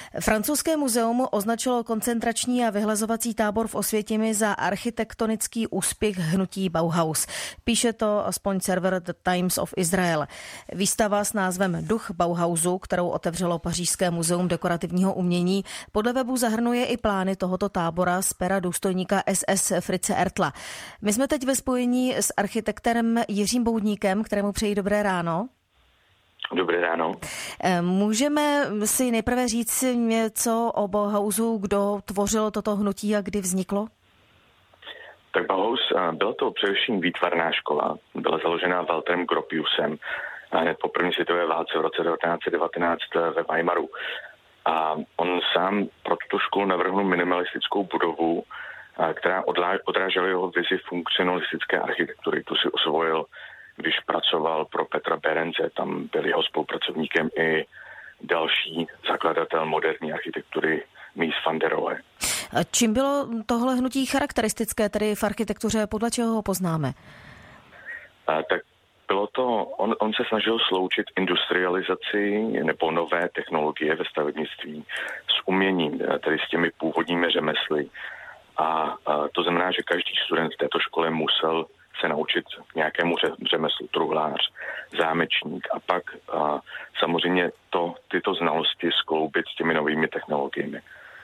Francouzské muzeum označilo koncentrační a vyhlazovací tábor v Osvětimi za architektonický úspěch hnutí Bauhaus. Píše to aspoň server The Times of Israel. Výstava s názvem Duch Bauhausu, kterou otevřelo Pařížské muzeum dekorativního umění, podle webu zahrnuje i plány tohoto tábora z pera důstojníka SS Fritze Ertla. My jsme teď ve spojení s architektem Jiřím Boudníkem, kterému přeji dobré ráno. Dobré ráno. Můžeme si nejprve říct něco o Bauhausu, kdo tvořil toto hnutí a kdy vzniklo? Tak Bauhaus, byla to především výtvarná škola, byla založena Walterem Gropiusem hned po první světové válce v roce 1919 ve Weimaru. A on sám pro tuto školu navrhl minimalistickou budovu, která odrážela jeho vizi funkcionalistické architektury. Tu si osvojil, když pracoval pro Petra Berence, tam byl jeho spolupracovníkem i další zakladatel moderní architektury Mies van der Rohe. A čím bylo tohle hnutí charakteristické, tedy v architektuře, podle čeho ho poznáme? Tak bylo to, on se snažil sloučit industrializaci nebo nové technologie ve stavebnictví s uměním, tedy s těmi původními řemesly. A to znamená, že každý student v této škole musel se naučit nějakému řemeslu, truhlář, zámečník a pak samozřejmě tyto znalosti skloubit s těmi novými technologiemi.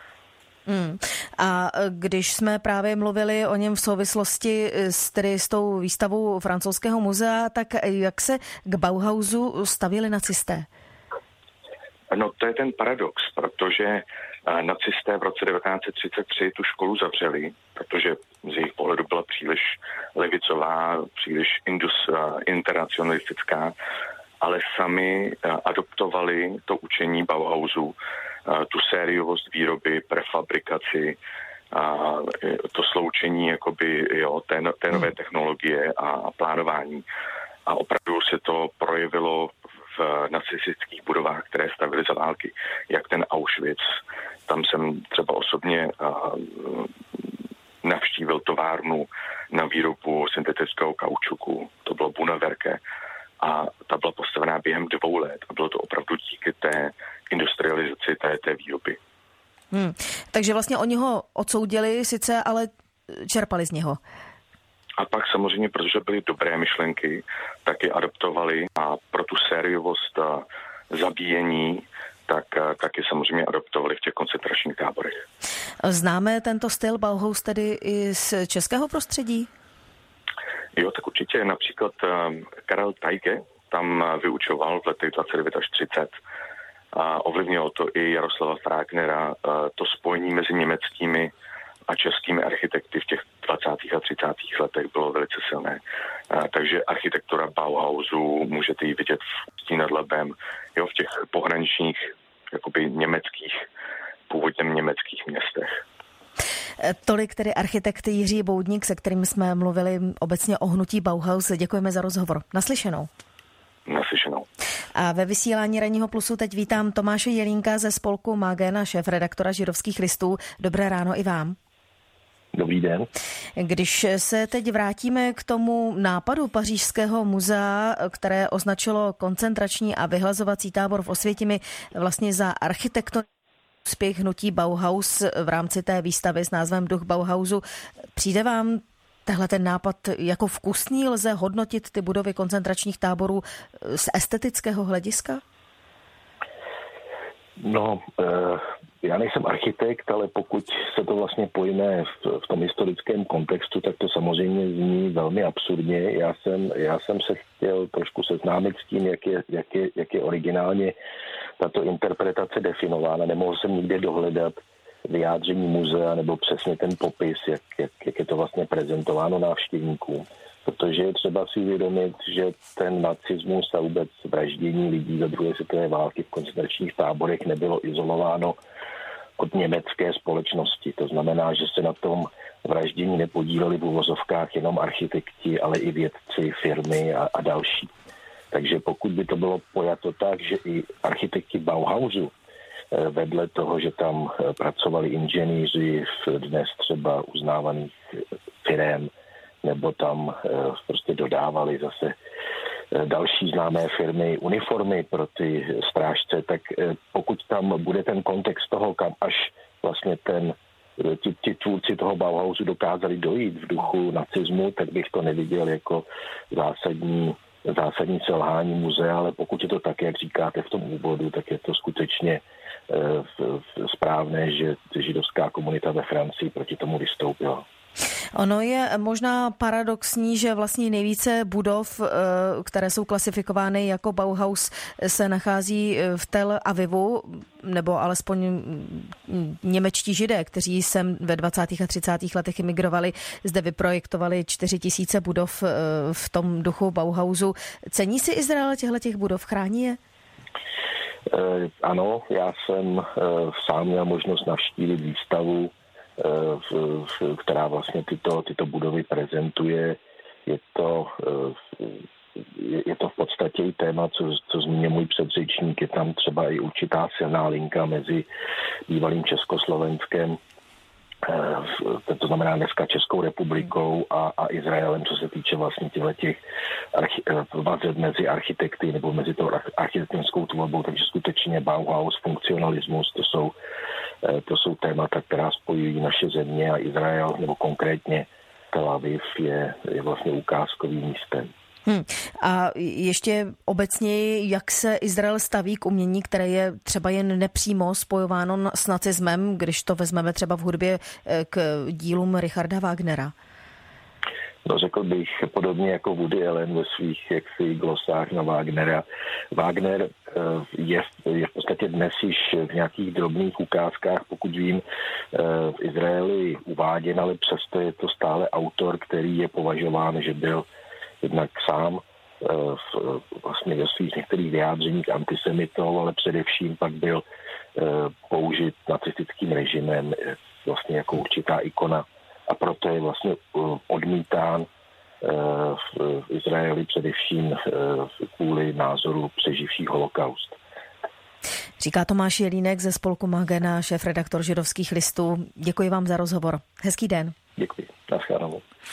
A když jsme právě mluvili o něm v souvislosti s tou výstavou Francouzského muzea, tak jak se k Bauhausu stavili nacisté? No to je ten paradox, protože nacisté v roce 1933 tu školu zavřeli, protože z jejich pohledu byla příliš levicová, příliš internacionalistická, ale sami adoptovali to učení Bauhausu, tu sériovost výroby, prefabrikaci, to sloučení jakoby, té nové technologie a plánování. A opravdu se to projevilo v nacistických budovách, které stavily za války, jak ten Auschwitz. Tam jsem třeba osobně navštívil továrnu na výrobu syntetického kaučuku, to bylo Bunawerke, a ta byla postavená během 2 let a bylo to opravdu díky té industrializaci té výroby. Takže vlastně oni ho odsoudili sice, ale čerpali z něho. A pak samozřejmě, protože byly dobré myšlenky, tak je adoptovali a pro tu sériovost zabíjení, tak je samozřejmě adoptovali v těch koncentračních táborech. Známe tento styl Bauhaus tedy i z českého prostředí? Jo, tak určitě například Karel Tajge tam vyučoval v letech 29 až 30. A ovlivnilo to i Jaroslava Fragnera, to spojení mezi německými a českými architekty v těch 20. a 30. letech bylo velice silné. Takže architektura Bauhausu můžete ji vidět v Ústí nad Labem, v těch pohraničních, jakoby původně německých městech. Tolik tedy architekt Jiří Boudník, se kterým jsme mluvili obecně o hnutí Bauhaus. Děkujeme za rozhovor. Naslyšenou. Naslyšenou. A ve vysílání Ranního plusu teď vítám Tomáše Jelínka ze spolku Magena, šéfredaktora Židovských listů. Dobré ráno i vám. Dobrý den. Když se teď vrátíme k tomu nápadu Pařížského muzea, které označilo koncentrační a vyhlazovací tábor v Osvětimi vlastně za architektonický úspěch hnutí Bauhaus v rámci té výstavy s názvem Duch Bauhausu, přijde vám tehle ten nápad jako vkusný? Lze hodnotit ty budovy koncentračních táborů z estetického hlediska? No, já nejsem architekt, ale pokud se to vlastně pojme v tom historickém kontextu, tak to samozřejmě zní velmi absurdně. Já jsem se chtěl trošku seznámit s tím, jak je originálně tato interpretace definována. Nemohl jsem nikde dohledat vyjádření muzea nebo přesně ten popis, jak je to vlastně prezentováno návštěvníkům. Protože je třeba si uvědomit, že ten nacismus a vůbec vraždění lidí za druhé světové války v koncentračních táborech nebylo izolováno od německé společnosti. To znamená, že se na tom vraždění nepodíleli v uvozovkách jenom architekti, ale i vědci, firmy a další. Takže pokud by to bylo pojato tak, že i architekti Bauhausu vedle toho, že tam pracovali inženýři v dnes třeba uznávaných firem, nebo tam prostě dodávali zase další známé firmy uniformy pro ty strážce, tak pokud tam bude ten kontext toho, kam až vlastně ti tvůrci toho Bauhausu dokázali dojít v duchu nacismu, tak bych to neviděl jako zásadní selhání muzea, ale pokud je to tak, jak říkáte v tom úvodu, tak je to skutečně správné, že židovská komunita ve Francii proti tomu vystoupila. Ono je možná paradoxní, že vlastně nejvíce budov, které jsou klasifikovány jako Bauhaus, se nachází v Tel Avivu, nebo alespoň němečtí židé, kteří sem ve 20. a 30. letech emigrovali, zde vyprojektovali 4 000 budov v tom duchu Bauhausu. Cení si Izrael těchto budov, chrání je? Ano, já jsem sám měl možnost navštívit výstavu, která vlastně tyto budovy prezentuje. Je to v podstatě i téma, co zmínil můj předřečník. Je tam třeba i určitá silná linka mezi bývalým Československem, to znamená dneska Českou republikou a Izraelem, co se týče vlastně těch vazeb mezi architekty nebo mezi tou architektonickou tvorbou, takže skutečně Bauhaus, funkcionalismus, to jsou témata, která spojují naše země a Izrael, nebo konkrétně Tel Aviv je vlastně ukázkovým místem. A ještě obecně, jak se Izrael staví k umění, které je třeba jen nepřímo spojováno s nacismem, když to vezmeme třeba v hudbě k dílům Richarda Wagnera? No, řekl bych podobně jako Woody Allen ve svých glosách na Wagnera. Wagner je v podstatě dnes již v nějakých drobných ukázkách, pokud vím, v Izraeli uváděn, ale přesto je to stále autor, který je považován, že byl jednak sám vlastně ve svých některých vyjádřeních antisemitou, ale především pak byl použit nacistickým režimem vlastně jako určitá ikona. A proto je vlastně odmítán v Izraeli především kvůli názoru přeživších holokaust. Říká Tomáš Jelínek ze spolku Magena, šéfredaktor Židovských listů. Děkuji vám za rozhovor. Hezký den. Děkuji. Naschledanou.